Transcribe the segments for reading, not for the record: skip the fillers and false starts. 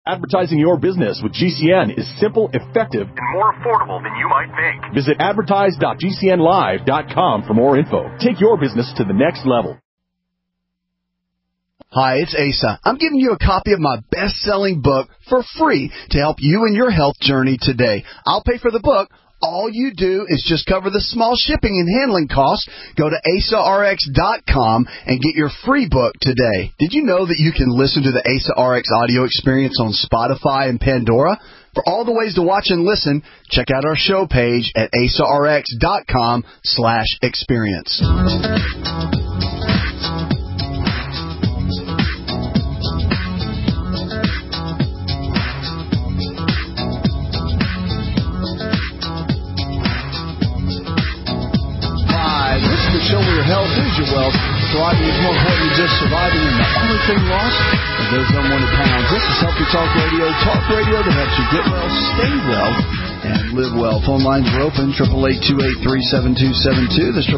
Advertising your business with GCN is simple, effective, and more affordable than you might think. Visit advertise.gcnlive.com for more info. Take your business to the next level. Hi, it's Asa. I'm giving you a copy of my best-selling book for free to help you in your health journey today. I'll pay for the book. All you do is just cover the small shipping and handling costs. Go to AsaRx.com and get your free book today. Did you know that you can listen to the Asa RX audio experience on Spotify and Pandora? For all the ways to watch and listen, check out our show page at AsaRx.com/experience. Show where your health is your wealth. Thriving is more important than just surviving, and the only thing lost are those unwanted pounds. This is Healthy Talk Radio that helps you get well, stay well, and live well. Phone lines are open, 888-283-7272. That's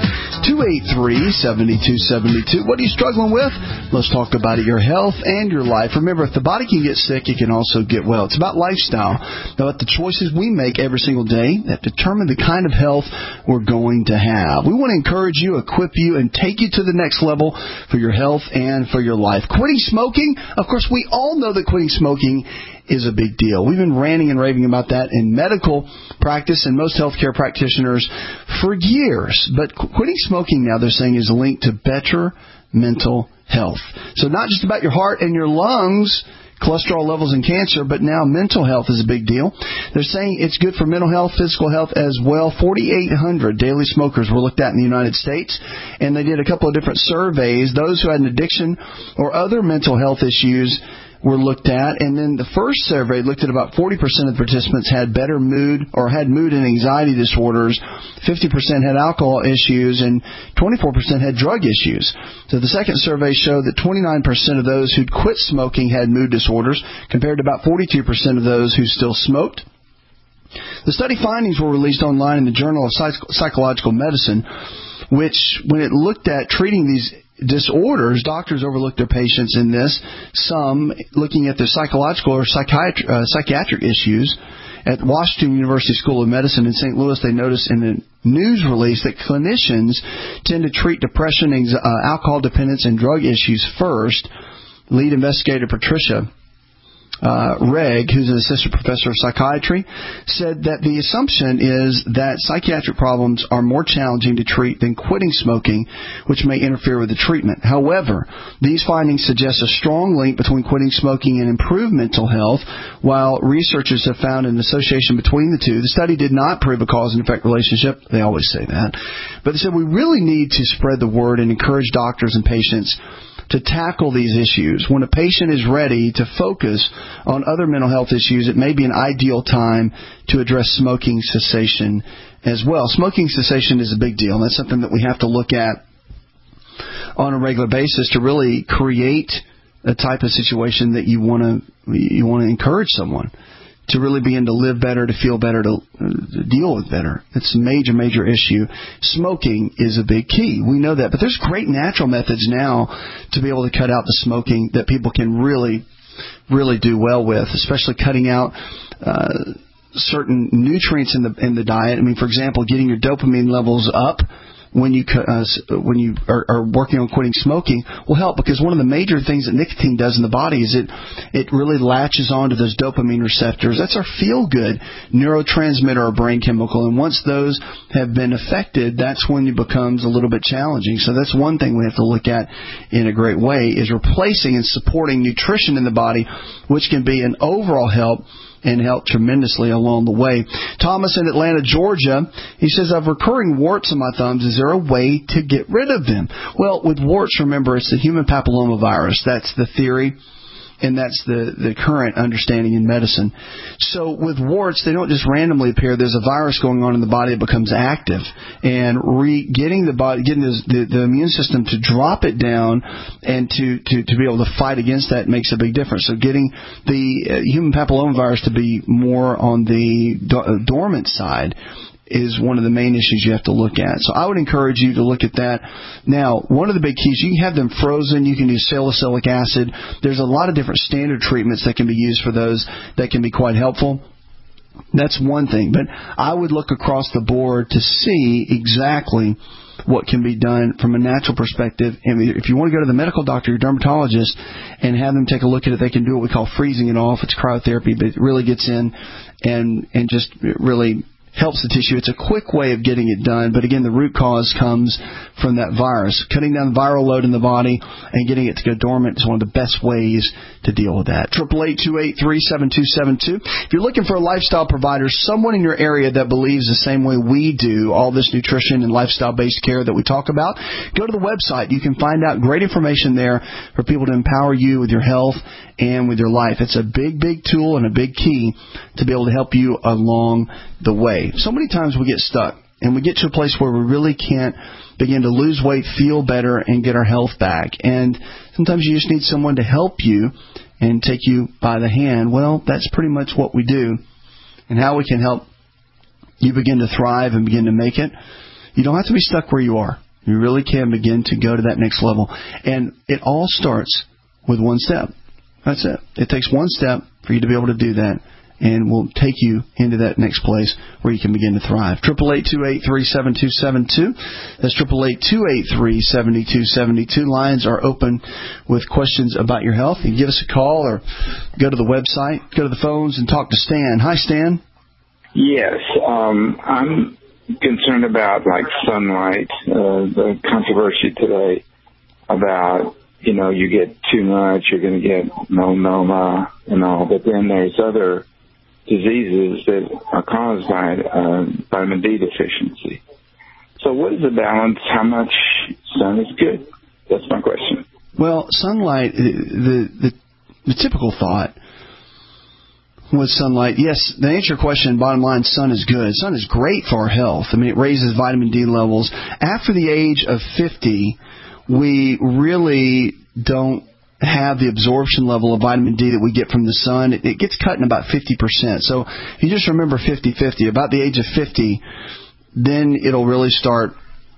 888-283-7272. What are you struggling with? Let's talk about it, your health and your life. Remember, if the body can get sick, it can also get well. It's about lifestyle, about the choices we make every single day that determine the kind of health we're going to have. We want to encourage you, equip you, and take you to the next level for your health and for your life. Quitting smoking, of course, we all know that quitting smoking is a big deal. We've been ranting and raving about that in medical practice and most healthcare practitioners for years. But quitting smoking now, they're saying, is linked to better mental health. So not just about your heart and your lungs, cholesterol levels, and cancer, but now mental health is a big deal. They're saying it's good for mental health, physical health as well. 4,800 daily smokers were looked at in the United States, and they did a couple of different surveys. Those who had an addiction or other mental health issues were looked at, and then the first survey looked at about 40% of the participants had better mood or had mood and anxiety disorders, 50% had alcohol issues, and 24% had drug issues. So the second survey showed that 29% of those who'd quit smoking had mood disorders, compared to about 42% of those who still smoked. The study findings were released online in the Journal of Psychological Medicine, which, when it looked at treating these disorders, doctors overlooked their patients in this, some looking at their psychological or psychiatric issues. At Washington University School of Medicine in St. Louis, they noticed in a news release that clinicians tend to treat depression, alcohol dependence, and drug issues first. Lead investigator Patricia Reg, who's an assistant professor of psychiatry, said that the assumption is that psychiatric problems are more challenging to treat than quitting smoking, which may interfere with the treatment. However, these findings suggest a strong link between quitting smoking and improved mental health, while researchers have found an association between the two. The study did not prove a cause and effect relationship. They always say that. But they said we really need to spread the word and encourage doctors and patients to tackle these issues. When a patient is ready to focus on other mental health issues, it may be an ideal time to address smoking cessation as well. Smoking cessation is a big deal, and that's something that we have to look at on a regular basis to really create a type of situation that you want to encourage someone to really begin to live better, to feel better, to deal with better. It's a major, major issue. Smoking is a big key. We know that. But there's great natural methods now to be able to cut out the smoking that people can really, really do well with, especially cutting out certain nutrients in the diet. I mean, for example, getting your dopamine levels up when you are working on quitting smoking will help, because one of the major things that nicotine does in the body is it really latches onto those dopamine receptors. That's our feel-good neurotransmitter or brain chemical, and once those have been affected, that's when it becomes a little bit challenging. So that's one thing we have to look at in a great way, is replacing and supporting nutrition in the body, which can be an overall help and help tremendously along the way. Thomas in Atlanta, Georgia, he says, I have recurring warts on my thumbs. Is there a way to get rid of them? Well, with warts, remember, it's the human papillomavirus. That's the theory, and that's the current understanding in medicine. So with warts, they don't just randomly appear. There's a virus going on in the body that becomes active, and getting the immune system to drop it down and to be able to fight against that makes a big difference. So getting the human papillomavirus to be more on the dormant side is one of the main issues you have to look at. So I would encourage you to look at that. Now, one of the big keys, you can have them frozen. You can use salicylic acid. There's a lot of different standard treatments that can be used for those that can be quite helpful. That's one thing. But I would look across the board to see exactly what can be done from a natural perspective. And if you want to go to the medical doctor, your dermatologist, and have them take a look at it, they can do what we call freezing it off. It's cryotherapy, but it really gets in and just really helps the tissue. It's a quick way of getting it done, but again, the root cause comes from that virus. Cutting down the viral load in the body and getting it to go dormant is one of the best ways to deal with that. 888-283-7272. If you're looking for a lifestyle provider, someone in your area that believes the same way we do, all this nutrition and lifestyle-based care that we talk about, go to the website. You can find out great information there for people to empower you with your health and with your life. It's a big, big tool and a big key to be able to help you along the way. So many times we get stuck and we get to a place where we really can't begin to lose weight, feel better, and get our health back. And sometimes you just need someone to help you and take you by the hand. Well, that's pretty much what we do. And how we can help you begin to thrive and begin to make it. You don't have to be stuck where you are. You really can begin to go to that next level. And it all starts with one step. That's it. It takes one step for you to be able to do that, and will take you into that next place where you can begin to thrive. 888-283-7272. That's 888-283-7272. Lines are open with questions about your health. You can give us a call or go to the website, go to the phones, and talk to Stan. Hi, Stan. Yes, I'm concerned about sunlight, the controversy today about, you get too much, you're going to get melanoma and all, but then there's other diseases that are caused by vitamin D deficiency. So what is the balance? How much sun is good? That's my question. Well, sunlight, the typical thought with sunlight, yes, to answer your question, bottom line, sun is good. Sun is great for our health. I mean, it raises vitamin D levels. After the age of 50, we really don't have the absorption level of vitamin D that we get from the sun. It gets cut in about 50%. So if you just remember 50-50, about the age of 50, then it'll really start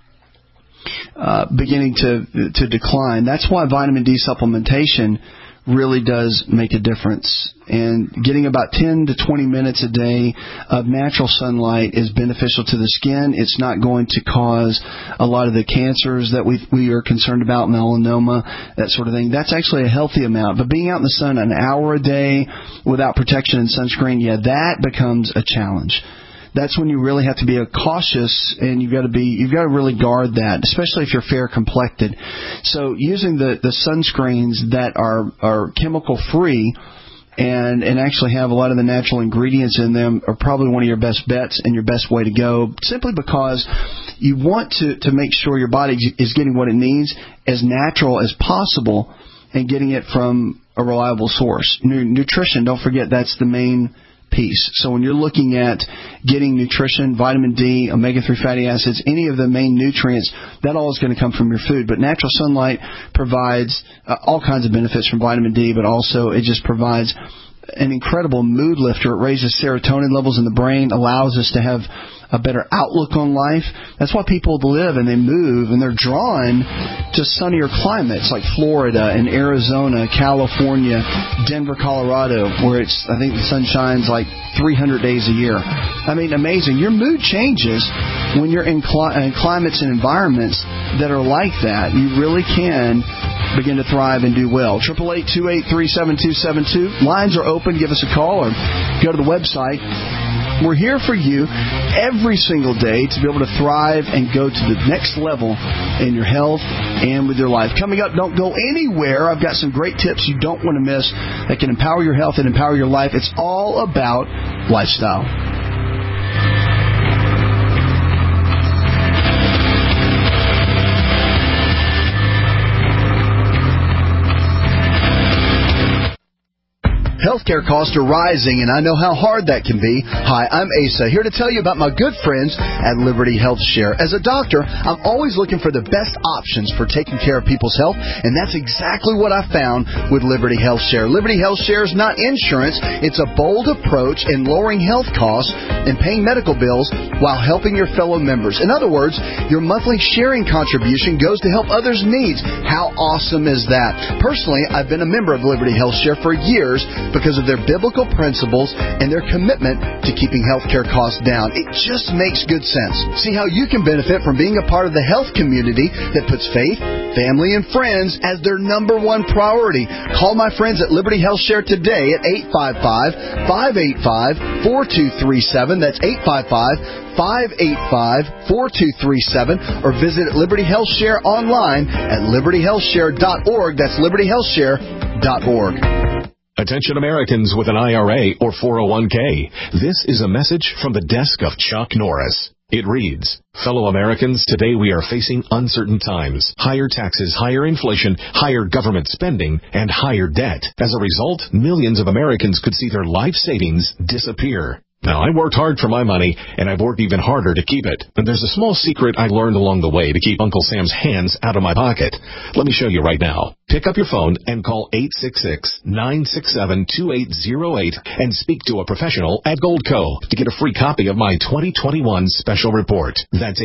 beginning to decline. That's why vitamin D supplementation really does make a difference. And getting about 10 to 20 minutes a day of natural sunlight is beneficial to the skin. It's not going to cause a lot of the cancers that we are concerned about, melanoma, that sort of thing. That's actually a healthy amount. But being out in the sun an hour a day without protection and sunscreen, that becomes a challenge. That's when you really have to be cautious, and you've got to really guard that, especially if you're fair complected. So using the sunscreens that are chemical free and actually have a lot of the natural ingredients in them are probably one of your best bets and your best way to go, simply because you want to make sure your body is getting what it needs as natural as possible and getting it from a reliable source. Nutrition, don't forget, that's the main piece. So when you're looking at getting nutrition, vitamin D, omega-3 fatty acids, any of the main nutrients, that all is going to come from your food. But natural sunlight provides all kinds of benefits from vitamin D, but also it just provides an incredible mood lifter. It raises serotonin levels in the brain, allows us to have a better outlook on life. That's why people live and they move and they're drawn to sunnier climates like Florida and Arizona, California, Denver, Colorado, where I think the sun shines 300 days a year. I mean, amazing. Your mood changes when you're in climates and environments that are like that. You really can begin to thrive and do well. 888-283-7272. Lines are open. Give us a call or go to the website. We're here for you every single day to be able to thrive and go to the next level in your health and with your life. Coming up, don't go anywhere. I've got some great tips you don't want to miss that can empower your health and empower your life. It's all about lifestyle. Healthcare costs are rising, and I know how hard that can be. Hi, I'm Asa, here to tell you about my good friends at Liberty Health Share. As a doctor, I'm always looking for the best options for taking care of people's health, and that's exactly what I found with Liberty Health Share. Liberty Health Share is not insurance. It's a bold approach in lowering health costs and paying medical bills while helping your fellow members. In other words, your monthly sharing contribution goes to help others' needs. How awesome is that? Personally, I've been a member of Liberty Health Share for years because of their biblical principles and their commitment to keeping healthcare costs down. It just makes good sense. See how you can benefit from being a part of the health community that puts faith, family, and friends as their number one priority. Call my friends at Liberty Health Share today at 855-585-4237. That's 855-585-4237, or visit Liberty Health Share online at libertyhealthshare.org. That's libertyhealthshare.org. Attention Americans with an IRA or 401k. This is a message from the desk of Chuck Norris. It reads, fellow Americans, today we are facing uncertain times. Higher taxes, higher inflation, higher government spending, and higher debt. As a result, millions of Americans could see their life savings disappear. Now, I worked hard for my money, and I've worked even harder to keep it. And there's a small secret I learned along the way to keep Uncle Sam's hands out of my pocket. Let me show you right now. Pick up your phone and call 866-967-2808 and speak to a professional at Goldco to get a free copy of my 2021 special report. That's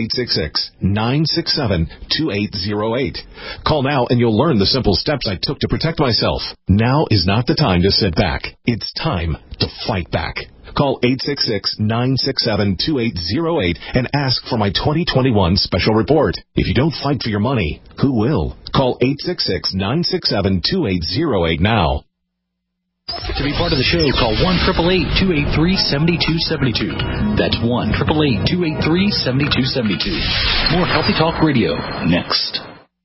866-967-2808. Call now and you'll learn the simple steps I took to protect myself. Now is not the time to sit back. It's time to fight back. Call 866-967-2808 and ask for my 2021 special report. If you don't fight for your money, who will? Call 866-967-2808 now. To be part of the show, call 1-888-283-7272. That's 1-888-283-7272. More Healthy Talk Radio next.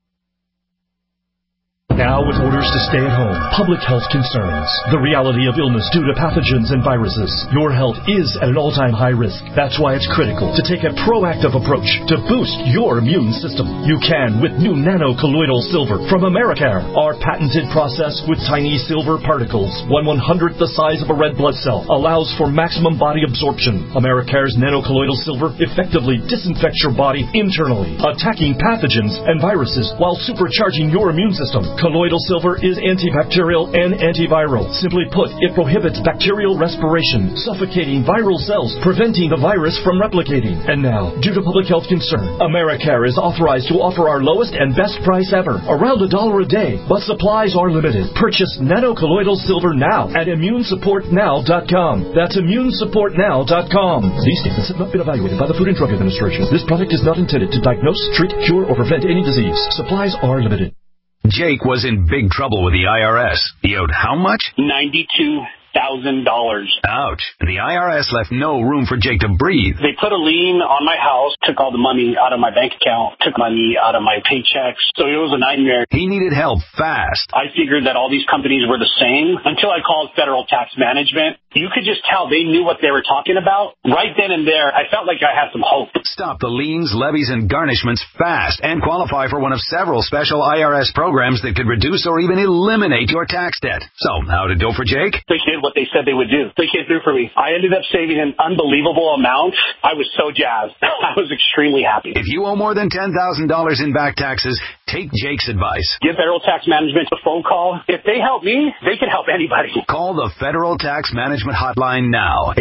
Now, with orders to stay at home, public health concerns, the reality of illness due to pathogens and viruses, your health is at an all-time high risk. That's why it's critical to take a proactive approach to boost your immune system. You can with new nano-colloidal silver from Americare. Our patented process with tiny silver particles, 1/100th the size of a red blood cell, allows for maximum body absorption. Americare's nano-colloidal silver effectively disinfects your body internally, attacking pathogens and viruses while supercharging your immune system. Colloidal silver is antibacterial and antiviral. Simply put, it prohibits bacterial respiration, suffocating viral cells, preventing the virus from replicating. And now, due to public health concern, Americare is authorized to offer our lowest and best price ever, around $1 a day, but supplies are limited. Purchase nano-colloidal silver now at immunesupportnow.com. That's immunesupportnow.com. These statements have not been evaluated by the Food and Drug Administration. This product is not intended to diagnose, treat, cure, or prevent any disease. Supplies are limited. Jake was in big trouble with the IRS. He owed how much? $92,000. Ouch. And the IRS left no room for Jake to breathe. They put a lien on my house, took all the money out of my bank account, took money out of my paychecks. So it was a nightmare. He needed help fast. I figured that all these companies were the same until I called Federal Tax Management. You could just tell they knew what they were talking about. Right then and there, I felt like I had some hope. Stop the liens, levies, and garnishments fast and qualify for one of several special IRS programs that could reduce or even eliminate your tax debt. So, how'd it go for Jake? They did what they said they would do. They came through for me. I ended up saving an unbelievable amount. I was so jazzed. I was extremely happy. If you owe more than $10,000 in back taxes, take Jake's advice. Give Federal Tax Management a phone call. If they help me, they can help anybody. Call the Federal Tax Management Hotline now.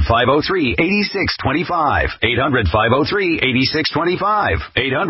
800-503-8625. 800-503-8625.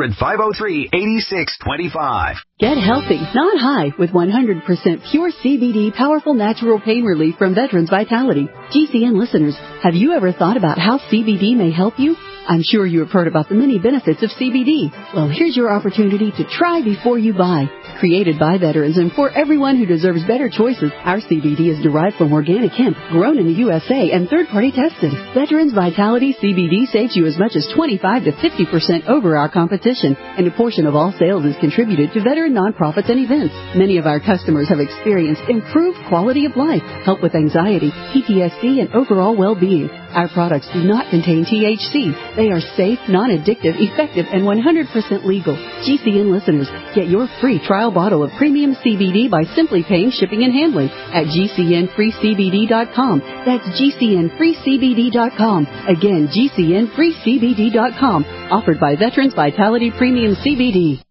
800-503-8625. Get healthy, not high, with 100% pure CBD powerful natural pain relief from Veterans Vitality. GCN listeners, have you ever thought about how CBD may help you? I'm sure you have heard about the many benefits of CBD. Well, here's your opportunity to try before you buy. Created by veterans and for everyone who deserves better choices, our CBD is derived from organic hemp, grown in the USA and third-party tested. Veterans Vitality CBD saves you as much as 25 to 50% over our competition, and a portion of all sales is contributed to veteran nonprofits and events. Many of our customers have experienced improved quality of life, help with anxiety, PTSD, and overall well-being. Our products do not contain THC. They are safe, non-addictive, effective, and 100% legal. GCN listeners, get your free trial bottle of premium CBD by simply paying shipping and handling at GCNFreeCBD.com. That's GCNFreeCBD.com. Again, GCNFreeCBD.com. Offered by Veterans Vitality Premium CBD.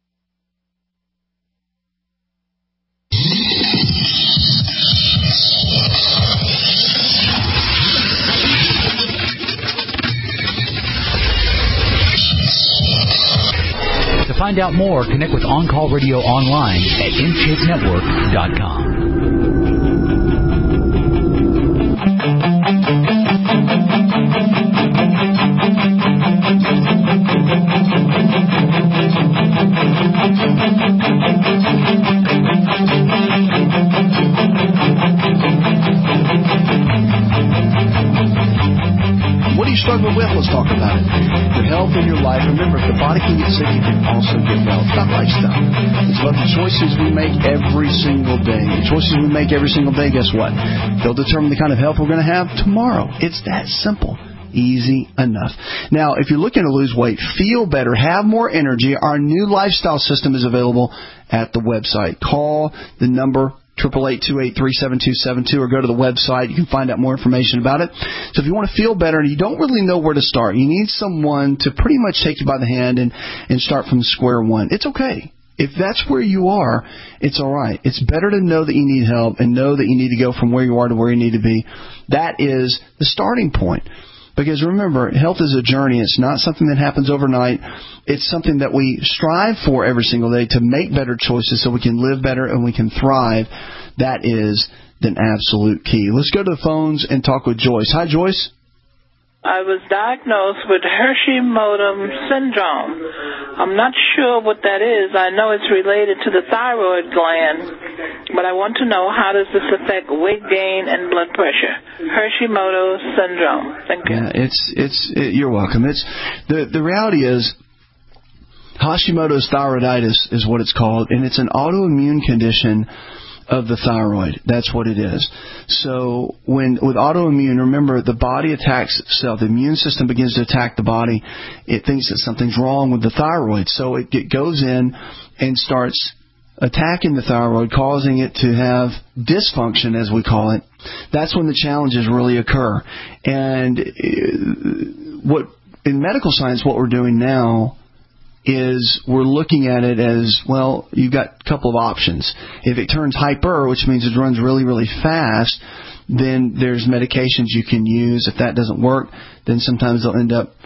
To find out more, connect with On Call Radio online at InShapeNetwork.com. What are you struggling with? Let's talk about it. Your health and your life. Remember, if the body can get sick, it can also get well. It's about lifestyle. It's about the choices we make every single day. The choices we make every single day, guess what? They'll determine the kind of health we're going to have tomorrow. It's that simple. Easy enough. Now, if you're looking to lose weight, feel better, have more energy, our new lifestyle system is available at the website. Call the number 888-283-7272 or go to the website. You can find out more information about it. So if you want to feel better and you don't really know where to start, you need someone to pretty much take you by the hand and start from square one. It's okay. If that's where you are, it's all right. It's better to know that you need help and know that you need to go from where you are to where you need to be. That is the starting point. Because remember, health is a journey. It's not something that happens overnight. It's something that we strive for every single day to make better choices so we can live better and we can thrive. That is the absolute key. Let's go to the phones and talk with Joyce. Hi, Joyce. I was diagnosed with Hashimoto's syndrome. I'm not sure what that is. I know it's related to the thyroid gland, but I want to know, how does this affect weight gain and blood pressure? Hashimoto's syndrome. Thank you. Yeah, you're welcome. It's the reality is Hashimoto's thyroiditis is what it's called, and it's an autoimmune condition of the thyroid. That's what it is. So with autoimmune, remember, the body attacks itself. The immune system begins to attack the body. It thinks that something's wrong with the thyroid. So it goes in and starts attacking the thyroid, causing it to have dysfunction, as we call it. That's when the challenges really occur. And in medical science, what we're doing now is we're looking at it as, well, you've got a couple of options. If it turns hyper, which means it runs really, really fast, then there's medications you can use. If that doesn't work, then sometimes they'll end up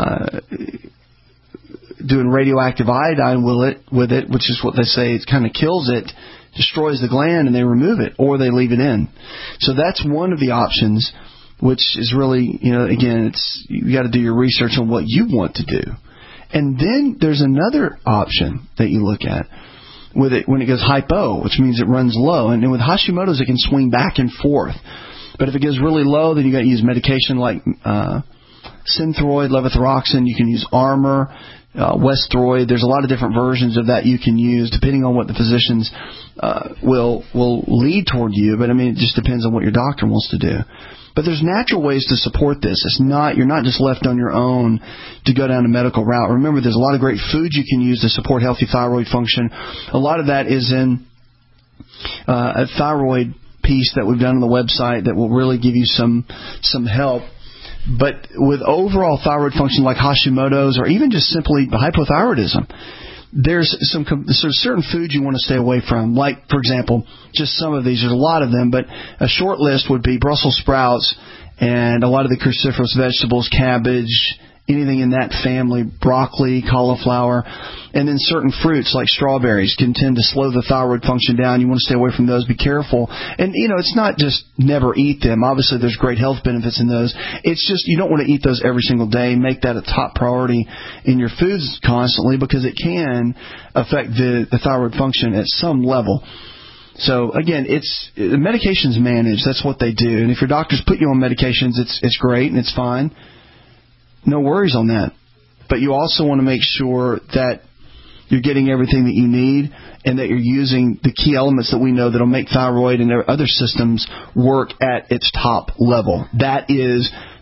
doing radioactive iodine with it, which is what they say, it kind of kills it, destroys the gland, and they remove it, or they leave it in. So that's one of the options, which is really, again, you got to do your research on what you want to do. And then there's another option that you look at with it when it goes hypo, which means it runs low. And with Hashimoto's, it can swing back and forth. But if it goes really low, then you got to use medication like Synthroid, levothyroxine. You can use Armour, Westroid. There's a lot of different versions of that you can use depending on what the physicians will lead toward you. But, it just depends on what your doctor wants to do. But there's natural ways to support this. You're not just left on your own to go down a medical route. Remember, there's a lot of great foods you can use to support healthy thyroid function. A lot of that is in a thyroid piece that we've done on the website that will really give you some help. But with overall thyroid function like Hashimoto's or even just simply hypothyroidism, there's certain foods you want to stay away from. Like, for example, just some of these. There's a lot of them, but a short list would be Brussels sprouts and a lot of the cruciferous vegetables, cabbage, anything in that family, broccoli, cauliflower, and then certain fruits like strawberries can tend to slow the thyroid function down. You want to stay away from those. Be careful. And, it's not just never eat them. Obviously, there's great health benefits in those. It's just you don't want to eat those every single day. Make that a top priority in your foods constantly because it can affect the thyroid function at some level. So, again, medications managed. That's what they do. And if your doctors put you on medications, it's great and it's fine. No worries on that. But you also want to make sure that you're getting everything that you need and that you're using the key elements that we know that will make thyroid and other systems work at its top level. That is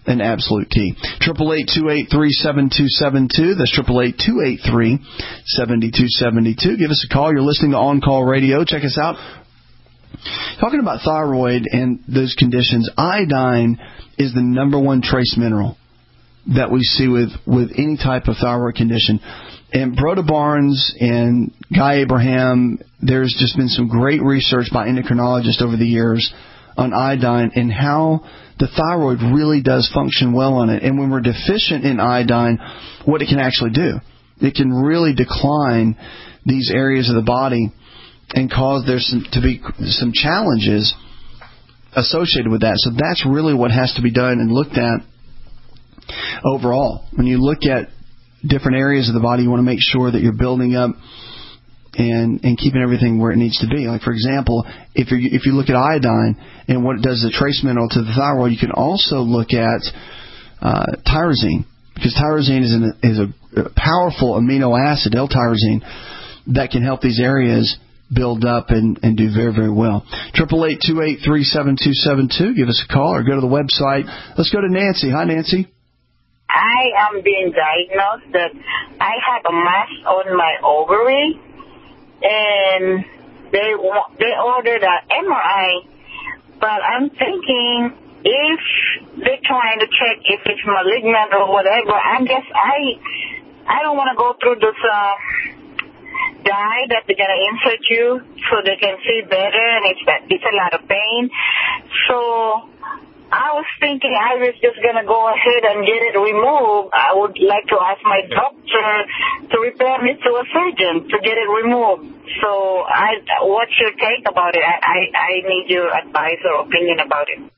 an absolute key. 888-283-7272. That's 888-283-7272. Give us a call. You're listening to On Call Radio. Check us out. Talking about thyroid and those conditions, iodine is the number one trace mineral that we see with any type of thyroid condition. And Broda Barnes and Guy Abraham, there's just been some great research by endocrinologists over the years on iodine and how the thyroid really does function well on it. And when we're deficient in iodine, what it can actually do, it can really decline these areas of the body and cause there to be some challenges associated with that. So that's really what has to be done and looked at overall. When you look at different areas of the body, you want to make sure that you're building up and keeping everything where it needs to be. Like, for example, if you look at iodine and what it does as a trace mineral to the thyroid, you can also look at tyrosine, because tyrosine is a powerful amino acid, L-tyrosine, that can help these areas build up and do very, very well. 888-283-7272. Give us a call or go to the website. Let's go to Nancy. Hi, Nancy. I am being diagnosed that I have a mass on my ovary, and they ordered an MRI, but I'm thinking if they're trying to check if it's malignant or whatever, I don't want to go through this dye that they're going to insert you so they can see better, and it's a lot of pain. So I was thinking I was just going to go ahead and get it removed. I would like to ask my doctor to refer me to a surgeon to get it removed. So what's your take about it? I need your advice or opinion about it.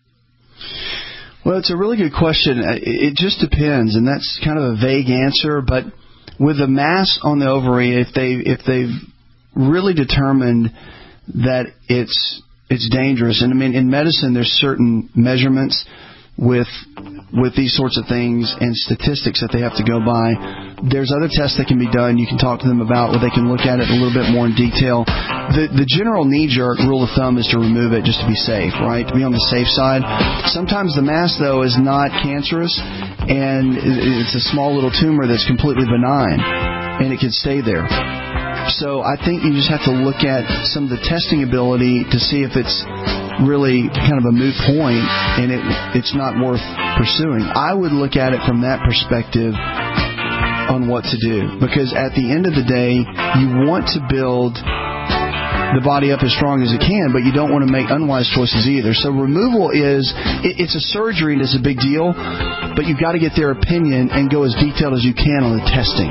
Well, it's a really good question. It just depends, and that's kind of a vague answer, but with a mass on the ovary, if they've really determined that it's dangerous, and I mean in medicine there's certain measurements with these sorts of things and statistics that they have to go by. There's other tests that can be done. You can talk to them about where they can look at it a little bit more in detail. The general knee-jerk rule of thumb is to remove it just to be safe, right? To be on the safe side. Sometimes the mass, though, is not cancerous, and it's a small little tumor that's completely benign, and it can stay there. So I think you just have to look at some of the testing ability to see if it's really kind of a moot point and it's not worth pursuing. I would look at it from that perspective on what to do, because at the end of the day, you want to build the body up as strong as it can, but you don't want to make unwise choices either. So removal it's a surgery and it's a big deal, but you've got to get their opinion and go as detailed as you can on the testing.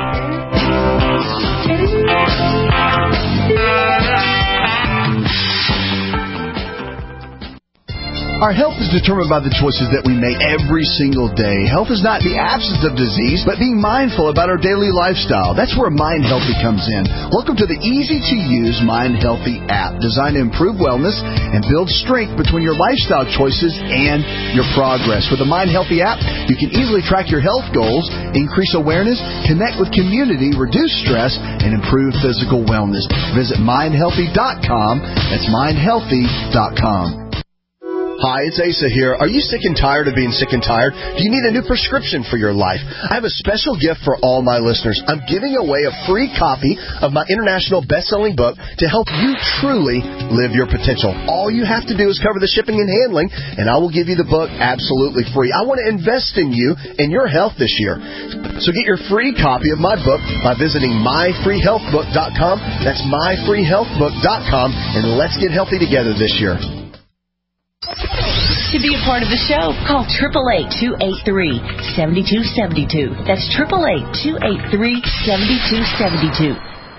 Our health is determined by the choices that we make every single day. Health is not the absence of disease, but being mindful about our daily lifestyle. That's where Mind Healthy comes in. Welcome to the easy-to-use Mind Healthy app, designed to improve wellness and build strength between your lifestyle choices and your progress. With the Mind Healthy app, you can easily track your health goals, increase awareness, connect with community, reduce stress, and improve physical wellness. Visit mindhealthy.com. That's mindhealthy.com. Hi, it's Asa here. Are you sick and tired of being sick and tired? Do you need a new prescription for your life? I have a special gift for all my listeners. I'm giving away a free copy of my international best-selling book to help you truly live your potential. All you have to do is cover the shipping and handling, and I will give you the book absolutely free. I want to invest in you and your health this year. So get your free copy of my book by visiting myfreehealthbook.com. That's myfreehealthbook.com, and let's get healthy together this year. To be a part of the show, call 888-283-7272. That's 888-283-7272.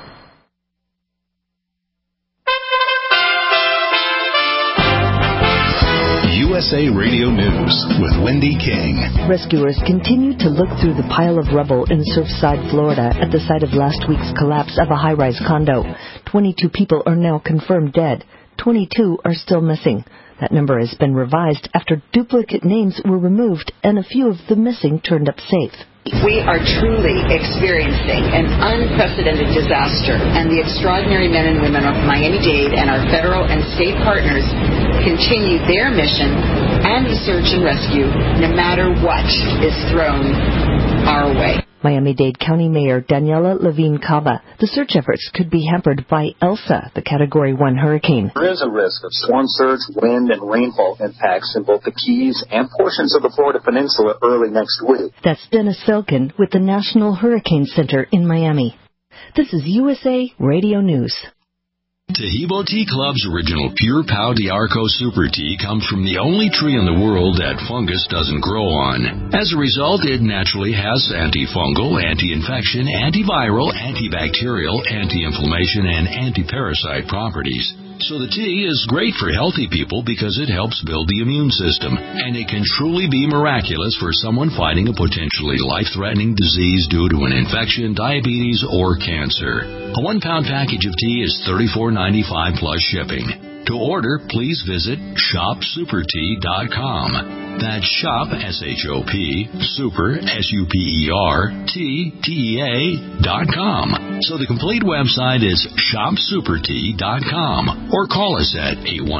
USA Radio News with Wendy King. Rescuers continue to look through the pile of rubble in Surfside, Florida, at the site of last week's collapse of a high-rise condo. 22 people are now confirmed dead. 22 are still missing. That number has been revised after duplicate names were removed and a few of the missing turned up safe. We are truly experiencing an unprecedented disaster, and the extraordinary men and women of Miami-Dade and our federal and state partners continue their mission and the search and rescue no matter what is thrown our way. Miami-Dade County Mayor Daniela Levine Cava. The search efforts could be hampered by Elsa, the Category 1 hurricane. There is a risk of storm surge, wind, and rainfall impacts in both the Keys and portions of the Florida Peninsula early next week. That's Dennis Felkin with the National Hurricane Center in Miami. This is USA Radio News. Tahibo Tea Club's original Pure Pau d'Arco Super Tea comes from the only tree in the world that fungus doesn't grow on. As a result, it naturally has antifungal, anti-infection, antiviral, antibacterial, anti-inflammation, and anti-parasite properties. So the tea is great for healthy people because it helps build the immune system, and it can truly be miraculous for someone fighting a potentially life-threatening disease due to an infection, diabetes, or cancer. A 1-pound package of tea is $34.95 plus shipping. To order, please visit shopsupertea.com. That's shop, S-H-O-P, super, S-U-P-E-R, T-T-E-A.com. So the complete website is shopsupertea.com. Or call us at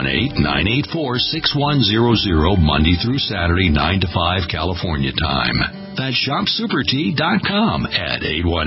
818-984-6100 Monday through Saturday, 9 to 5 California time. That's shopsupertea.com at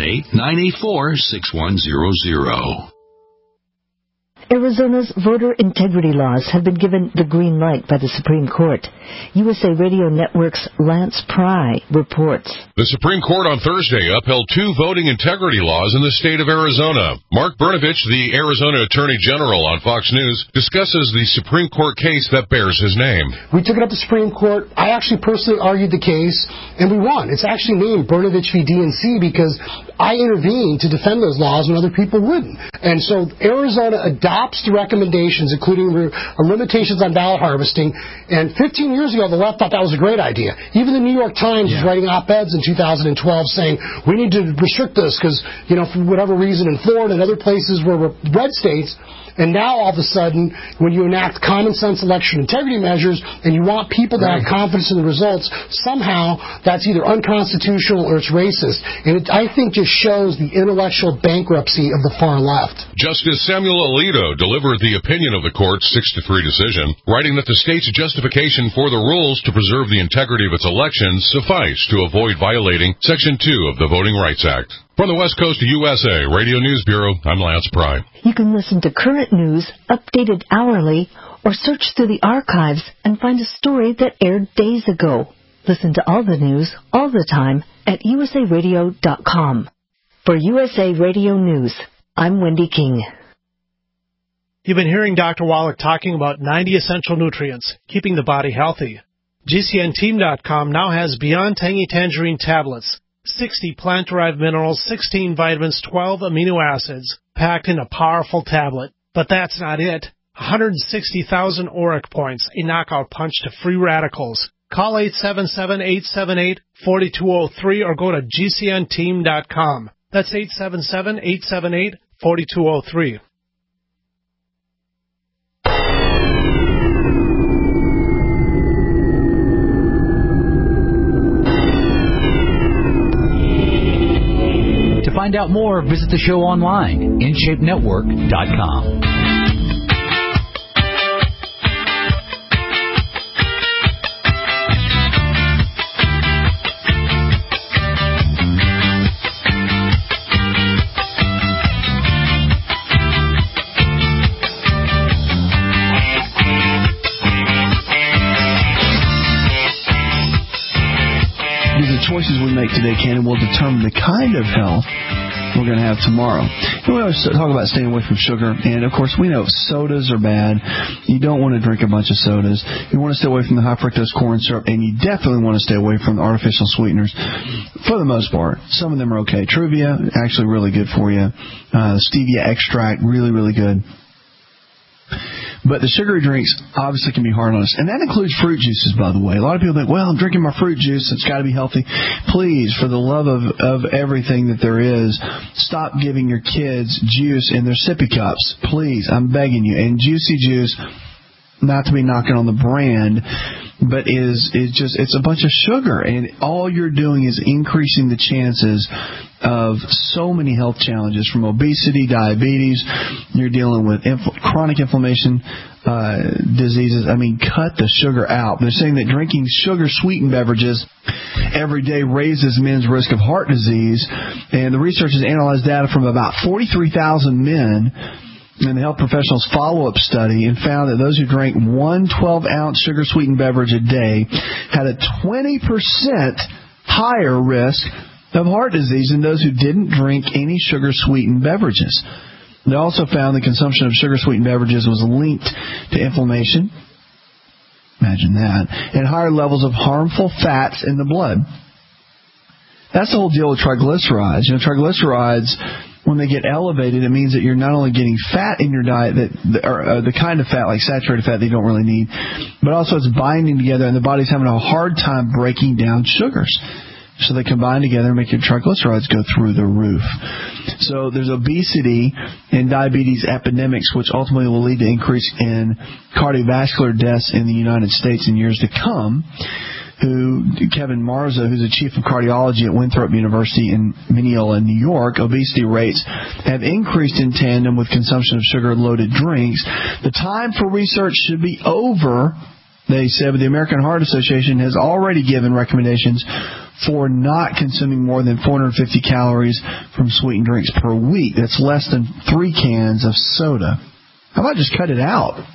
818-984-6100. Arizona's voter integrity laws have been given the green light by the Supreme Court. USA Radio Network's Lance Pry reports. The Supreme Court on Thursday upheld 2 voting integrity laws in the state of Arizona. Mark Brnovich, the Arizona Attorney General on Fox News, discusses the Supreme Court case that bears his name. We took it up to the Supreme Court. I actually personally argued the case, and we won. It's actually named Brnovich v. DNC because I intervened to defend those laws when other people wouldn't. And so Arizona adopts the recommendations, including limitations on ballot harvesting. And 15 years ago, the left thought that was a great idea. Even the New York Times was writing op-eds in 2012 saying, we need to restrict this because, for whatever reason in Florida and other places where red states. And now, all of a sudden, when you enact common sense election integrity measures and you want people to have confidence in the results, somehow that's either unconstitutional or it's racist. And it, I think, just shows the intellectual bankruptcy of the far left. Justice Samuel Alito delivered the opinion of the court's 6-3 decision, writing that the state's justification for the rules to preserve the integrity of its elections suffice to avoid violating Section 2 of the Voting Rights Act. From the West Coast of USA Radio News Bureau, I'm Lance Pry. You can listen to current news, updated hourly, or search through the archives and find a story that aired days ago. Listen to all the news, all the time, at usaradio.com. For USA Radio News, I'm Wendy King. You've been hearing Dr. Wallach talking about 90 essential nutrients, keeping the body healthy. GCNteam.com now has Beyond Tangy Tangerine tablets. 60 plant-derived minerals, 16 vitamins, 12 amino acids, packed in a powerful tablet. But that's not it. 160,000 auric points, a knockout punch to free radicals. Call 877-878-4203 or go to GCNteam.com. That's 877-878-4203. To find out more, visit the show online, InShapeNetwork.com. The choices we make today, Cannon, will determine the kind of health we're going to have tomorrow. We always talk about staying away from sugar, and of course we know sodas are bad. You don't want to drink a bunch of sodas. You want to stay away from the high fructose corn syrup, and you definitely want to stay away from the artificial sweeteners for the most part. Some of them are okay. Truvia, actually really good for you. Stevia extract, really, really good. But the sugary drinks obviously can be hard on us. And that includes fruit juices, by the way. A lot of people think, well, I'm drinking my fruit juice. It's got to be healthy. Please, for the love of everything that there is, stop giving your kids juice in their sippy cups. Please, I'm begging you. And juicy juice, not to be knocking on the brand, but it's a bunch of sugar, and all you're doing is increasing the chances of so many health challenges, from obesity, diabetes. You're dealing with chronic inflammation, diseases. I mean, cut the sugar out. They're saying that drinking sugar-sweetened beverages every day raises men's risk of heart disease, and the researchers analyzed data from about 43,000 men in the health professionals' follow-up study and found that those who drank one 12-ounce sugar-sweetened beverage a day had a 20% higher risk of heart disease than those who didn't drink any sugar-sweetened beverages. They also found the consumption of sugar-sweetened beverages was linked to inflammation, imagine that, and higher levels of harmful fats in the blood. That's the whole deal with triglycerides. Triglycerides, when they get elevated, it means that you're not only getting fat in your diet, or the kind of fat, like saturated fat that you don't really need, but also it's binding together, and the body's having a hard time breaking down sugars. So they combine together and make your triglycerides go through the roof. So there's obesity and diabetes epidemics, which ultimately will lead to increase in cardiovascular deaths in the United States in years to come. Kevin Marza, who's the chief of cardiology at Winthrop University in Mineola, New York, obesity rates have increased in tandem with consumption of sugar-loaded drinks. The time for research should be over, they said, but the American Heart Association has already given recommendations for not consuming more than 450 calories from sweetened drinks per week. That's less than 3 cans of soda. How about just cut it out?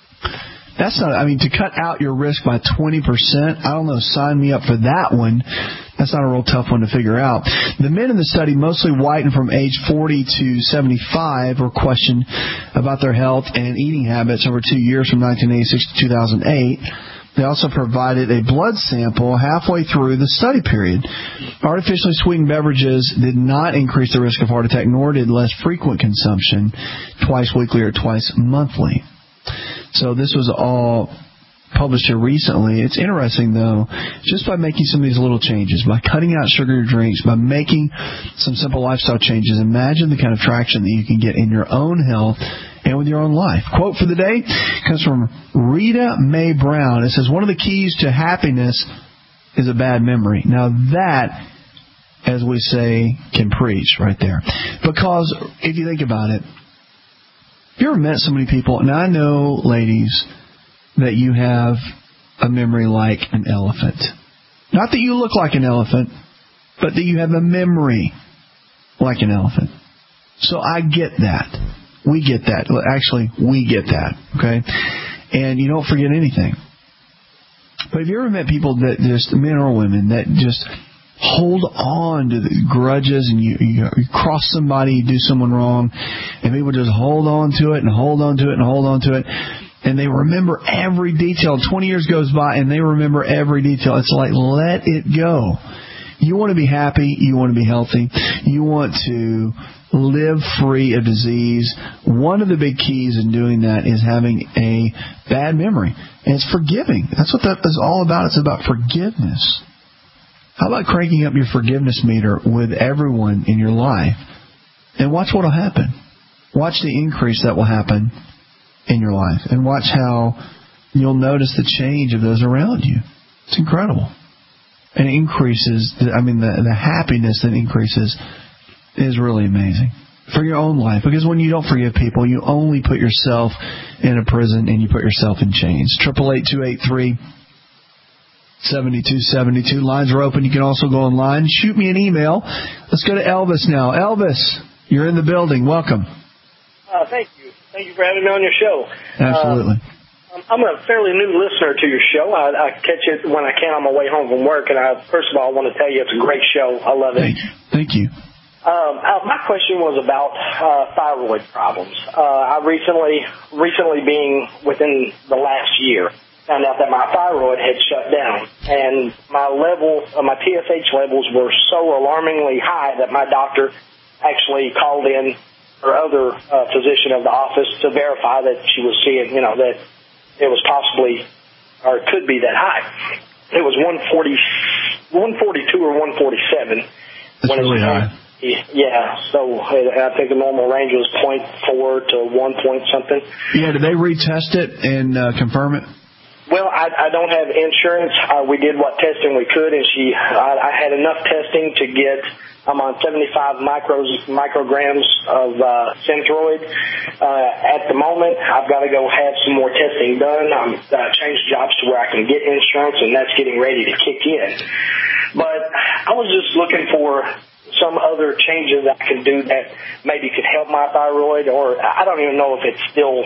That's not, to cut out your risk by 20%, I don't know, sign me up for that one. That's not a real tough one to figure out. The men in the study, mostly white and from age 40 to 75, were questioned about their health and eating habits over 2 years from 1986 to 2008. They also provided a blood sample halfway through the study period. Artificially sweetened beverages did not increase the risk of heart attack, nor did less frequent consumption, twice weekly or twice monthly. So this was all published here recently. It's interesting, though, just by making some of these little changes, by cutting out sugary drinks, by making some simple lifestyle changes, imagine the kind of traction that you can get in your own health and with your own life. Quote for the day comes from Rita Mae Brown. It says, one of the keys to happiness is a bad memory. Now that, as we say, can preach right there. Because if you think about it, have you ever met so many people? Now I know, ladies, that you have a memory like an elephant. Not that you look like an elephant, but that you have a memory like an elephant. So I get that. We get that. Actually, we get that. Okay? And you don't forget anything. But have you ever met people that just, men or women, that just hold on to the grudges, and you cross somebody, you do someone wrong, and people just hold on to it and hold on to it and hold on to it, and they remember every detail. 20 years goes by and they remember every detail. It's like, let it go. You want to be happy, you want to be healthy, you want to live free of disease. One of the big keys in doing that is having a bad memory, and it's forgiving. That's what that is all about. It's about forgiveness. How about cranking up your forgiveness meter with everyone in your life? And watch what will happen. Watch the increase that will happen in your life. And watch how you'll notice the change of those around you. It's incredible. And it increases, the happiness that increases is really amazing. For your own life. Because when you don't forgive people, you only put yourself in a prison and you put yourself in chains. 888-283-7272. Lines are open. You can also go online. Shoot me an email. Let's go to Elvis now. Elvis, you're in the building. Welcome. Thank you. Thank you for having me on your show. Absolutely. I'm a fairly new listener to your show. I catch it when I can on my way home from work. And first of all, I want to tell you it's a great show. I love it. Thank you. My question was about thyroid problems. I recently being within the last year, found out that my thyroid had shut down, and my TSH levels were so alarmingly high that my doctor actually called in her other physician of the office to verify that she was seeing, that it was possibly or could be that high. It was 142 or 147. That's really high. Yeah, so I think the normal range was 0.4 to 1 point something. Yeah, did they retest it and confirm it? Well, I don't have insurance. We did what testing we could, and I had enough testing to get. I'm on 75 micrograms of Synthroid. At the moment, I've got to go have some more testing done. I'm changed jobs to where I can get insurance, and that's getting ready to kick in. But I was just looking for some other changes I could do that maybe could help my thyroid, or I don't even know if it's still,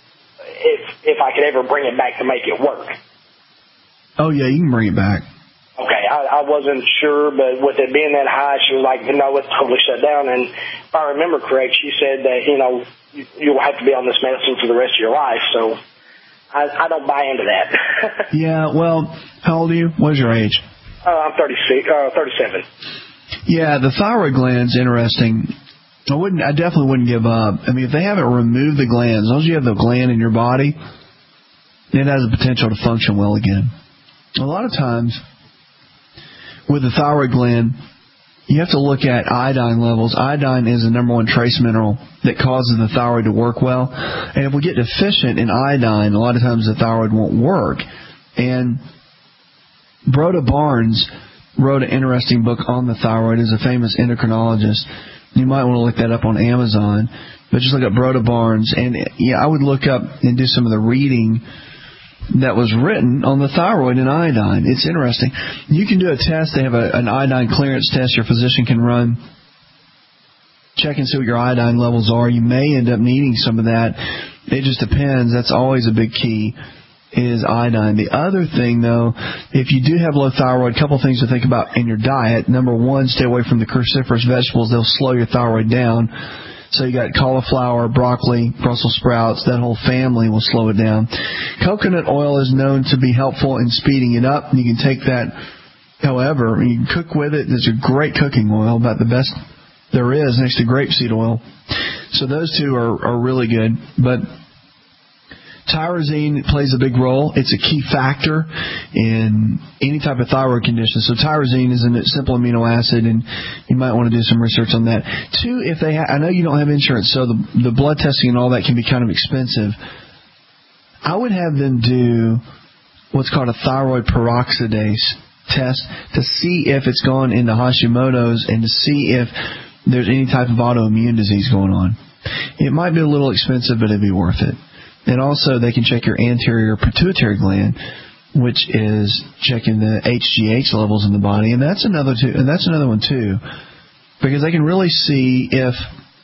if I could ever bring it back to make it work. Oh, yeah, you can bring it back. Okay, I wasn't sure, but with it being that high, she was like, no, it's totally shut down. And if I remember correct, she said that, you'll have to be on this medicine for the rest of your life. So I don't buy into that. Yeah, well, how old are you? What is your age? I'm 37. Yeah, the thyroid gland's interesting. I definitely wouldn't give up. I mean, if they haven't removed the gland, as long as you have the gland in your body, it has the potential to function well again. A lot of times, with the thyroid gland, you have to look at iodine levels. Iodine is the number one trace mineral that causes the thyroid to work well. And if we get deficient in iodine, a lot of times the thyroid won't work. And Broda Barnes wrote an interesting book on the thyroid. He's a famous endocrinologist. You might want to look that up on Amazon. But just look up Broda Barnes. And, yeah, I would look up and do some of the reading that was written on the thyroid and iodine. It's interesting. You can do a test. They have an iodine clearance test your physician can run. Check and see what your iodine levels are. You may end up needing some of that. It just depends. That's always a big key, is iodine. The other thing, though, if you do have low thyroid, a couple things to think about in your diet. Number one, stay away from the cruciferous vegetables. They'll slow your thyroid down. So you got cauliflower, broccoli, Brussels sprouts. That whole family will slow it down. Coconut oil is known to be helpful in speeding it up. You can take that, however, you can cook with it. It's a great cooking oil, about the best there is next to grapeseed oil. So those two are really good. But tyrosine plays a big role. It's a key factor in any type of thyroid condition. So tyrosine is a simple amino acid, and you might want to do some research on that. Two, if they I know you don't have insurance, so the blood testing and all that can be kind of expensive. I would have them do what's called a thyroid peroxidase test to see if it's gone into Hashimoto's and to see if there's any type of autoimmune disease going on. It might be a little expensive, but it'd be worth it. And also, they can check your anterior pituitary gland, which is checking the HGH levels in the body, and that's another one too, because they can really see if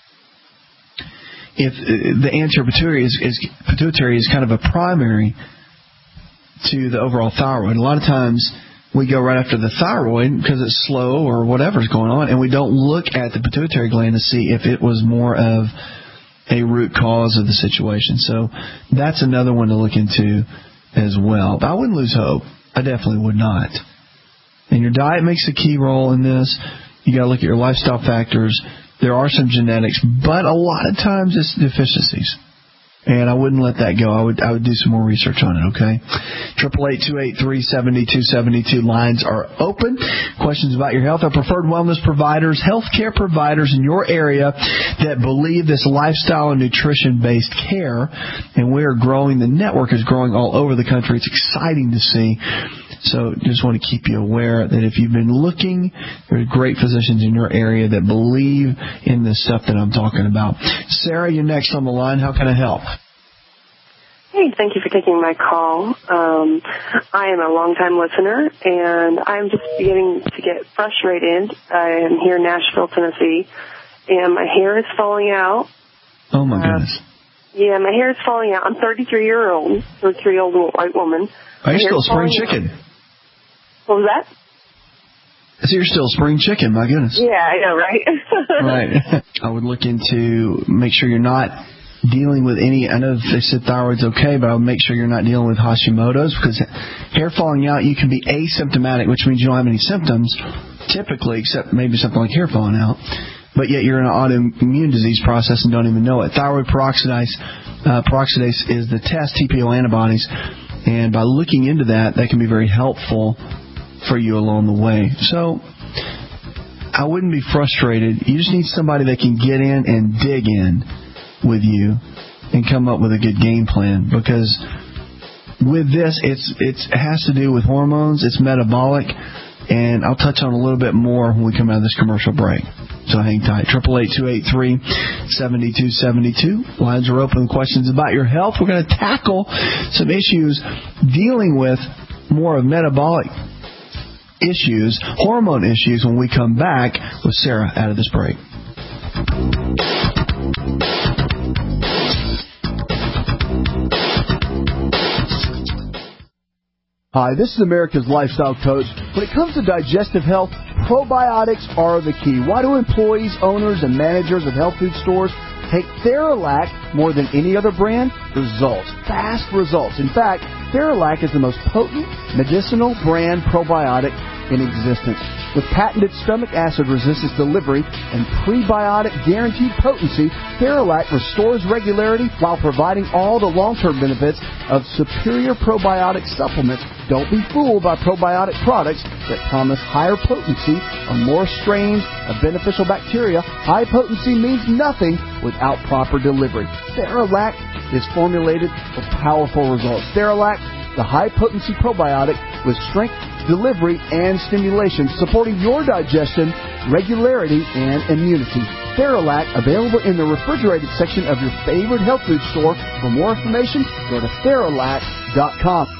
the anterior pituitary is kind of a primary to the overall thyroid. A lot of times we go right after the thyroid because it's slow or whatever's going on, and we don't look at the pituitary gland to see if it was more of a root cause of the situation. So that's another one to look into as well. But I wouldn't lose hope. I definitely would not. And your diet makes a key role in this. You got to look at your lifestyle factors. There are some genetics, but a lot of times it's deficiencies. And I wouldn't let that go. I would do some more research on it, okay? 888-283-7272. Lines are open. Questions about your health. Our preferred wellness providers, healthcare providers in your area that believe this lifestyle and nutrition-based care. And we are growing. The network is growing all over the country. It's exciting to see. So just want to keep you aware that if you've been looking, there are great physicians in your area that believe in this stuff that I'm talking about. Sarah, you're next on the line. How can I help? Hey, thank you for taking my call. I am a long-time listener, and I'm just beginning to get frustrated. I am here in Nashville, Tennessee, and my hair is falling out. Oh, my goodness. Yeah, my hair is falling out. I'm 33-year-old white woman. Are you still a spring chicken? What was that? So you're still a spring chicken, my goodness. Yeah, I know, right? Right. I would look into, make sure you're not dealing with any, I know they said thyroid's okay, but I would make sure you're not dealing with Hashimoto's, because hair falling out, you can be asymptomatic, which means you don't have any symptoms, typically, except maybe something like hair falling out, but yet you're in an autoimmune disease process and don't even know it. Thyroid peroxidase is the test, TPO antibodies, and by looking into that can be very helpful for you along the way. So I wouldn't be frustrated. You just need somebody that can get in and dig in with you and come up with a good game plan, because with this, it has to do with hormones. It's metabolic, and I'll touch on a little bit more when we come out of this commercial break. So hang tight. 888-283-7272. Lines are open with questions about your health. We're going to tackle some issues dealing with more of metabolic issues, hormone issues, when we come back with Sarah out of this break. Hi, this is America's Lifestyle Coach. When it comes to digestive health, probiotics are the key. Why do employees, owners, and managers of health food stores take Theralac more than any other brand? Results. Fast results. In fact, Theralac is the most potent medicinal brand probiotic in existence. With patented stomach acid resistance delivery and prebiotic guaranteed potency, Theralac restores regularity while providing all the long-term benefits of superior probiotic supplements. Don't be fooled by probiotic products that promise higher potency or more strains of beneficial bacteria. High potency means nothing without proper delivery. Theralac is formulated for powerful results. Theralac, the high-potency probiotic with strength, delivery, and stimulation, supporting your digestion, regularity, and immunity. Theralac, available in the refrigerated section of your favorite health food store. For more information, go to Theralac.com.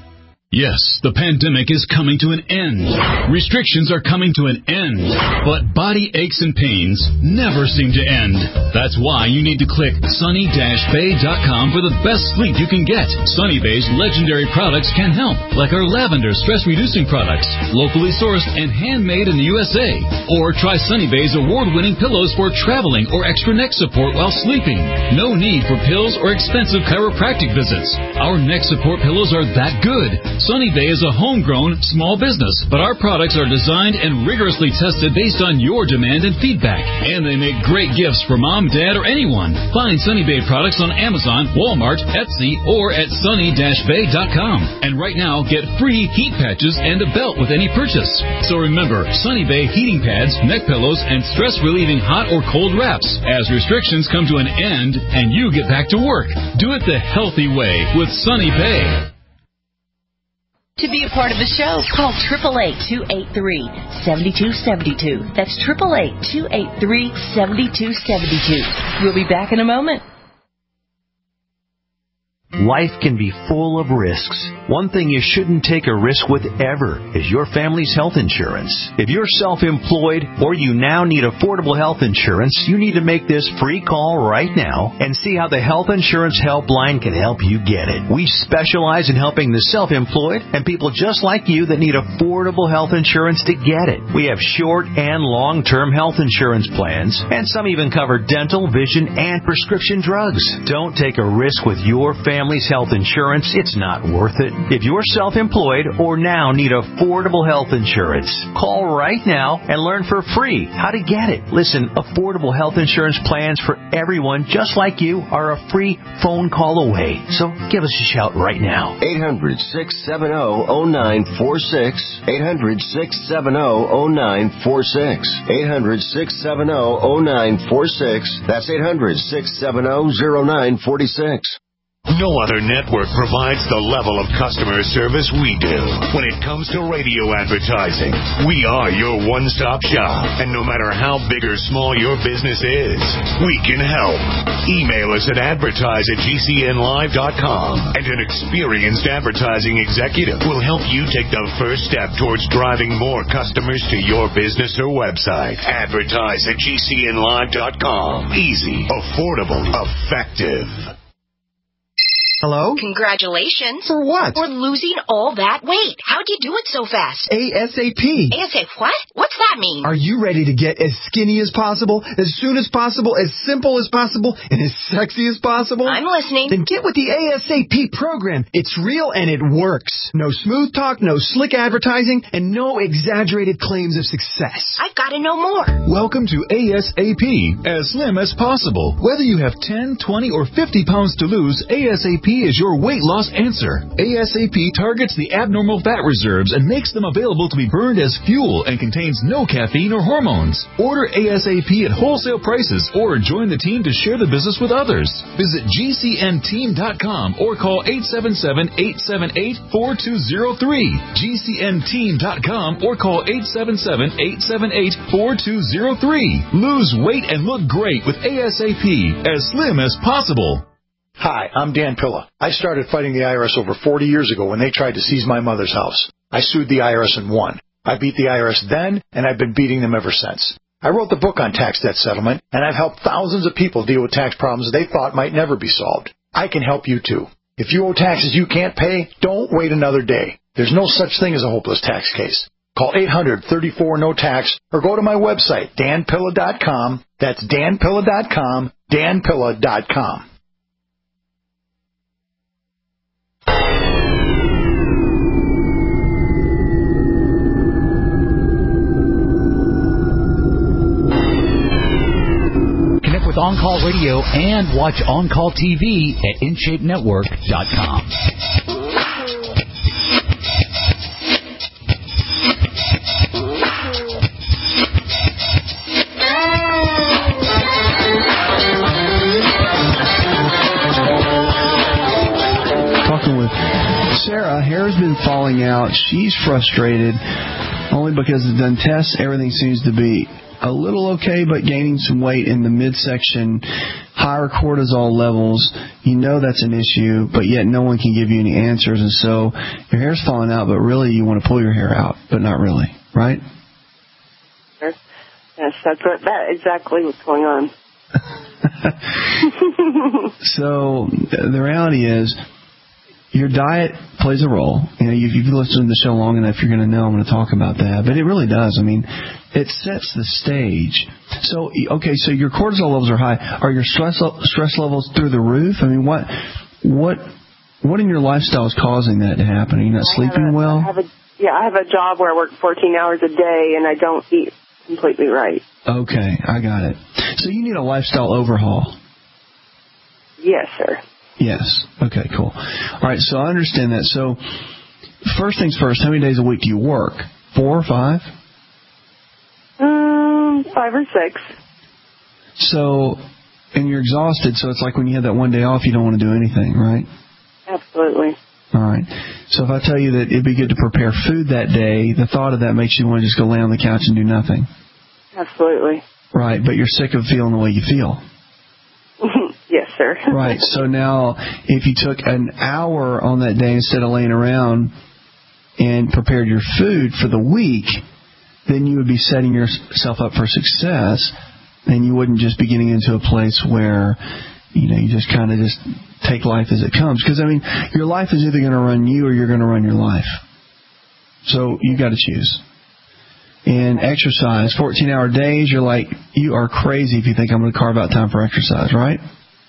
Yes, the pandemic is coming to an end. Restrictions are coming to an end. But body aches and pains never seem to end. That's why you need to click sunny-bay.com for the best sleep you can get. Sunny Bay's legendary products can help, like our lavender stress-reducing products, locally sourced and handmade in the USA. Or try Sunny Bay's award-winning pillows for traveling or extra neck support while sleeping. No need for pills or expensive chiropractic visits. Our neck support pillows are that good. Sunny Bay is a homegrown small business, but our products are designed and rigorously tested based on your demand and feedback. And they make great gifts for mom, dad, or anyone. Find Sunny Bay products on Amazon, Walmart, Etsy, or at sunny-bay.com. And right now, get free heat patches and a belt with any purchase. So remember, Sunny Bay heating pads, neck pillows, and stress-relieving hot or cold wraps. As restrictions come to an end and you get back to work, do it the healthy way with Sunny Bay. To be a part of the show, call 888-283-7272. That's 888-283-7272. We'll be back in a moment. Life can be full of risks. One thing you shouldn't take a risk with ever is your family's health insurance. If you're self-employed or you now need affordable health insurance, you need to make this free call right now and see how the Health Insurance Helpline can help you get it. We specialize in helping the self-employed and people just like you that need affordable health insurance to get it. We have short and long-term health insurance plans, and some even cover dental, vision, and prescription drugs. Don't take a risk with your family's health insurance. It's not worth it. If you're self-employed or now need affordable health insurance, call right now and learn for free how to get it. Listen, affordable health insurance plans for everyone just like you are a free phone call away. So give us a shout right now. 800-670-0946. 800-670-0946. 800-670-0946. That's 800-670-0946. No other network provides the level of customer service we do. When it comes to radio advertising, we are your one-stop shop. And no matter how big or small your business is, we can help. Email us at advertise@gcnlive.com, and an experienced advertising executive will help you take the first step towards driving more customers to your business or website. Advertise@gcnlive.com. Easy, affordable, effective. Hello? Congratulations. For what? For losing all that weight. How'd you do it so fast? ASAP. ASAP what? What's that mean? Are you ready to get as skinny as possible, as soon as possible, as simple as possible, and as sexy as possible? I'm listening. Then get with the ASAP program. It's real and it works. No smooth talk, no slick advertising, and no exaggerated claims of success. I've got to know more. Welcome to ASAP. As slim as possible. Whether you have 10, 20, or 50 pounds to lose, ASAP ASAP is your weight loss answer. ASAP targets the abnormal fat reserves and makes them available to be burned as fuel and contains no caffeine or hormones. Order ASAP at wholesale prices or join the team to share the business with others. Visit GCNteam.com or call 877-878-4203. GCNteam.com or call 877-878-4203. Lose weight and look great with ASAP, as slim as possible. Hi, I'm Dan Pilla. I started fighting the IRS over 40 years ago when they tried to seize my mother's house. I sued the IRS and won. I beat the IRS then, and I've been beating them ever since. I wrote the book on tax debt settlement, and I've helped thousands of people deal with tax problems they thought might never be solved. I can help you too. If you owe taxes you can't pay, don't wait another day. There's no such thing as a hopeless tax case. Call 800-34-NO-TAX or go to my website, danpilla.com. That's danpilla.com, danpilla.com. Connect with On Call Radio and watch On Call TV at InShapeNetwork.com. With Sarah, hair's been falling out. She's frustrated only because it's done tests. Everything seems to be a little okay, but gaining some weight in the midsection, higher cortisol levels. You know that's an issue, but yet no one can give you any answers. And so your hair's falling out, but really you want to pull your hair out, but not really, right? Yes, that's exactly what's going on. So the reality is, your diet plays a role. You know, if you've listened to the show long enough, you're going to know I'm going to talk about that. But it really does. I mean, it sets the stage. So, okay, so your cortisol levels are high. Are your stress levels through the roof? I mean, what in your lifestyle is causing that to happen? Are you not sleeping well? I have a job where I work 14 hours a day, and I don't eat completely right. Okay, I got it. So you need a lifestyle overhaul. Yes, sir. Yes. Okay, cool. All right, so I understand that. So first things first, how many days a week do you work? 4 or 5? 5 or 6. So, and you're exhausted, so it's like when you have that one day off, you don't want to do anything, right? Absolutely. All right. So if I tell you that it'd be good to prepare food that day, the thought of that makes you want to just go lay on the couch and do nothing. Absolutely. Right, but you're sick of feeling the way you feel. Yes, sir. Right. So now, if you took an hour on that day instead of laying around and prepared your food for the week, then you would be setting yourself up for success, and you wouldn't just be getting into a place where, you know, you just kind of just take life as it comes. Because, I mean, your life is either going to run you or you're going to run your life. So you got to choose. And exercise, 14-hour days, you're like, you are crazy if you think I'm going to carve out time for exercise, right?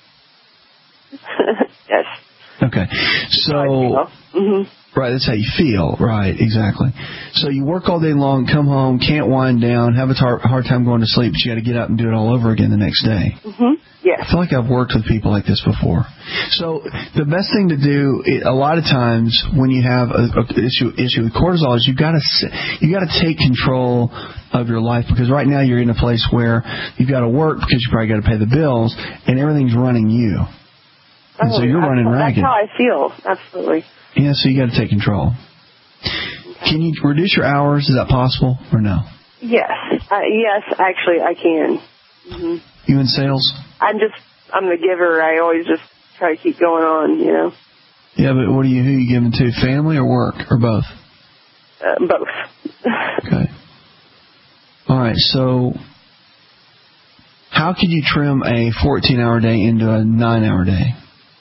Yes. Okay. So, right, that's how you feel. Right, exactly. So you work all day long, come home, can't wind down, have a hard time going to sleep, but you got to get up and do it all over again the next day. Yes. I feel like I've worked with people like this before. So the best thing to do, a lot of times when you have an issue with cortisol, is you got to take control of your life, because right now you're in a place where you've got to work because you probably got to pay the bills, and everything's running you. And so you're running ragged. That's how I feel. Absolutely. Yeah, so you got to take control. Can you reduce your hours? Is that possible or no? Yes. Yes, actually, I can. You in sales? I'm the giver. I always just try to keep going on, you know. Yeah, but who are you giving to? Family or work or both? Both. Okay. All right, so how could you trim a 14-hour day into a 9-hour day?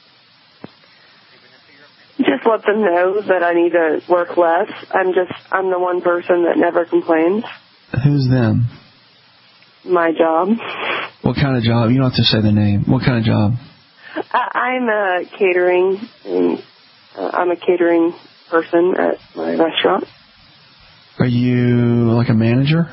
Just let them know that I need to work less. I'm the one person that never complains. Who's them? My job. What kind of job? You don't have to say the name. What kind of job? I'm a catering. I'm a catering person at my restaurant. Are you like a manager?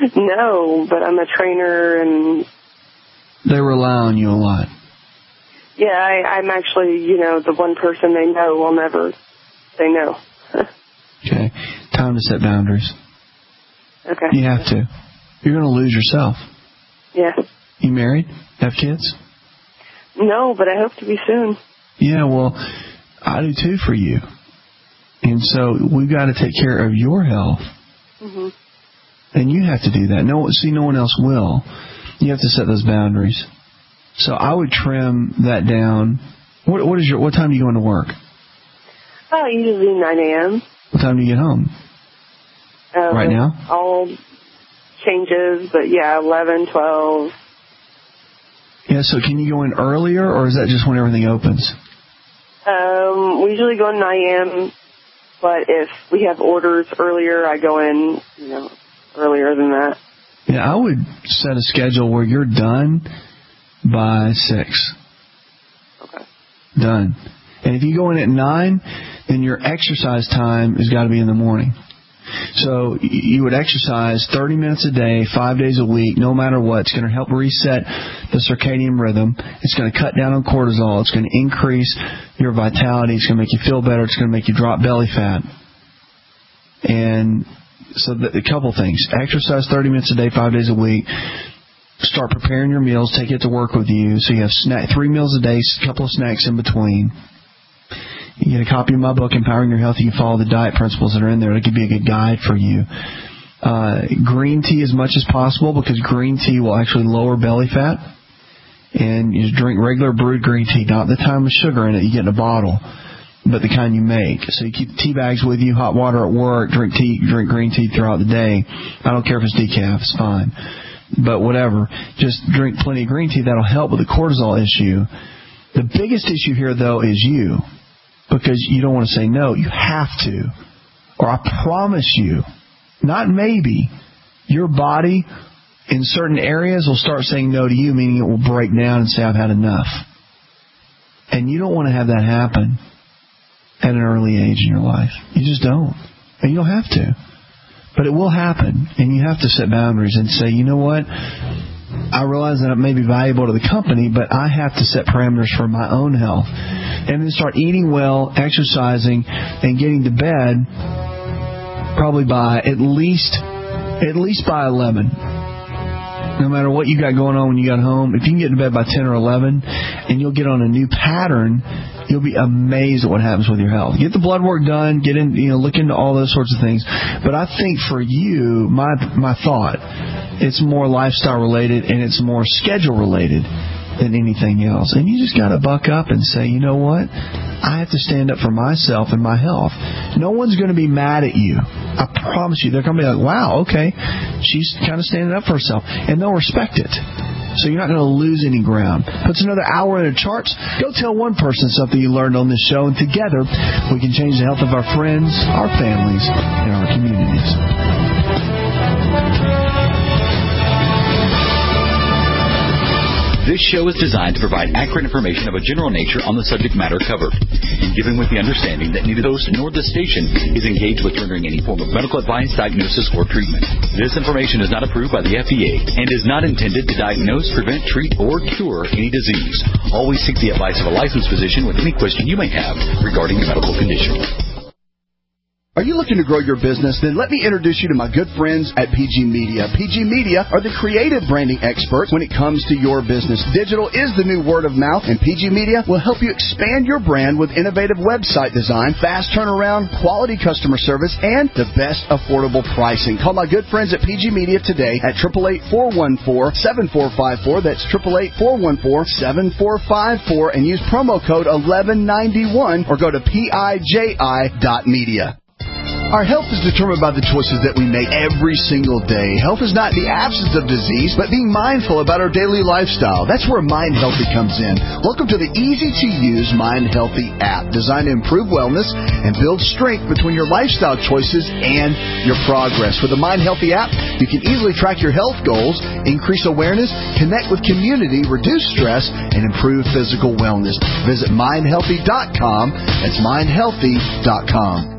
No, but I'm a trainer, and they rely on you a lot. Yeah, I'm actually, the one person they know will never say no. Okay. Time to set boundaries. Okay. You have to. You're going to lose yourself. Yeah. You married? Have kids? No, but I hope to be soon. Yeah, well, I do too for you. And so we've got to take care of your health. Mm-hmm. And you have to do that. No one else will. You have to set those boundaries. So I would trim that down. What time do you go into work? Usually 9 a.m. What time do you get home? Right now? All changes, but 11, 12. Yeah, so can you go in earlier, or is that just when everything opens? We usually go in 9 a.m., but if we have orders earlier, I go in, earlier than that. Yeah, I would set a schedule where you're done by 6. Okay. Done. And if you go in at 9, then your exercise time has got to be in the morning. So you would exercise 30 minutes a day, 5 days a week, no matter what. It's going to help reset the circadian rhythm. It's going to cut down on cortisol. It's going to increase your vitality. It's going to make you feel better. It's going to make you drop belly fat. And so a couple things. Exercise 30 minutes a day, 5 days a week. Start preparing your meals. Take it to work with you. So you have 3 meals a day, a couple of snacks in between. You get a copy of my book, Empowering Your Health. You can follow the diet principles that are in there. It could be a good guide for you. Green tea as much as possible, because green tea will actually lower belly fat. And you just drink regular brewed green tea, not the time with sugar in it you get in a bottle, but the kind you make. So you keep tea bags with you, hot water at work, drink green tea throughout the day. I don't care if it's decaf, it's fine. But whatever, just drink plenty of green tea. That'll help with the cortisol issue. The biggest issue here, though, is you. Because you don't want to say no. You have to. Or I promise you, not maybe, your body in certain areas will start saying no to you, meaning it will break down and say, I've had enough. And you don't want to have that happen at an early age in your life. You just don't. And you don't have to. But it will happen. And you have to set boundaries and say, you know what? I realize that it may be valuable to the company, but I have to set parameters for my own health. And then start eating well, exercising, and getting to bed probably by at least by 11. No matter what you got going on when you got home, if you can get to bed by 10 or 11 and you'll get on a new pattern, you'll be amazed at what happens with your health. Get the blood work done, get in, look into all those sorts of things. But I think for you, my thought, it's more lifestyle related and it's more schedule related than anything else. And you just got to buck up and say, you know what? I have to stand up for myself and my health. No one's going to be mad at you. I promise you. They're going to be like, wow, okay, she's kind of standing up for herself. And they'll respect it. So you're not going to lose any ground. Puts another hour in the charts. Go tell one person something you learned on this show, and together we can change the health of our friends, our families, and our communities. This show is designed to provide accurate information of a general nature on the subject matter covered, and given with the understanding that neither the host nor the station is engaged with rendering any form of medical advice, diagnosis, or treatment. This information is not approved by the FDA and is not intended to diagnose, prevent, treat, or cure any disease. Always seek the advice of a licensed physician with any question you may have regarding a medical condition. Are you looking to grow your business? Then let me introduce you to my good friends at PG Media. PG Media are the creative branding experts when it comes to your business. Digital is the new word of mouth, and PG Media will help you expand your brand with innovative website design, fast turnaround, quality customer service, and the best affordable pricing. Call my good friends at PG Media today at 888-414-7454. That's 888-414-7454, and use promo code 1191 or go to PIJI.media. Our health is determined by the choices that we make every single day. Health is not the absence of disease, but being mindful about our daily lifestyle. That's where Mind Healthy comes in. Welcome to the easy-to-use Mind Healthy app, designed to improve wellness and build strength between your lifestyle choices and your progress. With the Mind Healthy app, you can easily track your health goals, increase awareness, connect with community, reduce stress, and improve physical wellness. Visit mindhealthy.com. That's mindhealthy.com.